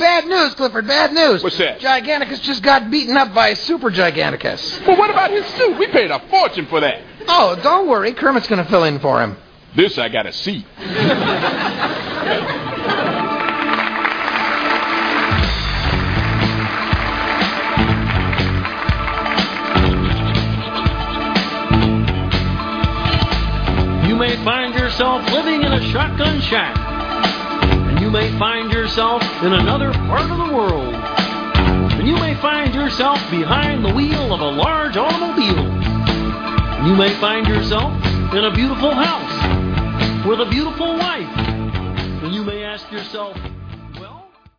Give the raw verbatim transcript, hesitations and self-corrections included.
bad news, Clifford, bad news. What's that? Giganticus just got beaten up by Super Giganticus. Well, what about his suit? We paid a fortune for that. Oh, don't worry. Kermit's going to fill in for him. This I gotta see. You may find yourself living in a shotgun shack, and you may find yourself in another part of the world, and you may find yourself behind the wheel of a large automobile, and you may find yourself in a beautiful house with a beautiful wife, and you may ask yourself,